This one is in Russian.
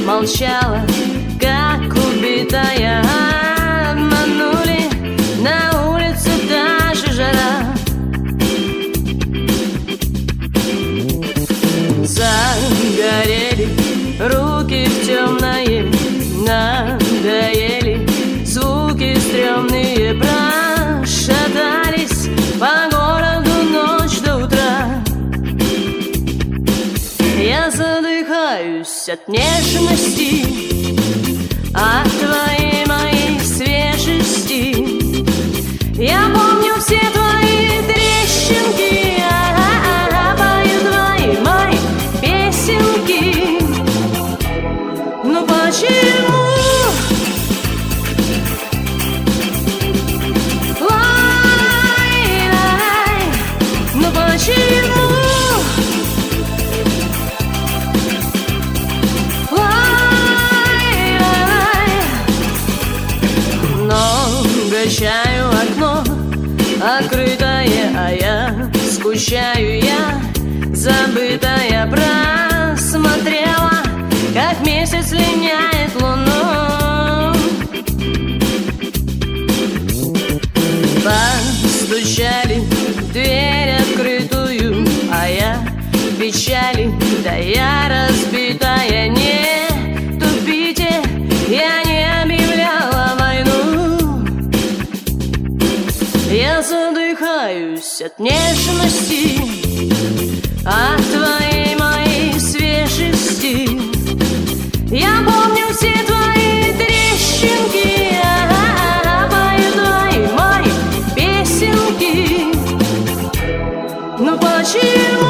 молчала, как убитая. Обманули, на улице даже жара. Загорели руки в темное, надоели звуки стрёмные, прошатались по городу ночь до утра. Я задыхаюсь от нежности, от твоей моей свежести. Я помню все твои трещинки, пою твои мои песенки. Но почему? Лай-лай, но почему? Чаю окно открытое, а я скучаю, я забытая. Просмотрела, как месяц линяет луну. Постучали в дверь открытую, а я в печали, да я разбитая. Не тупите, я не объявляла войну. Я задыхаюсь от нежности, от твоей моей свежести. Я помню все твои трещинки, пою твои мои песенки. Но почему?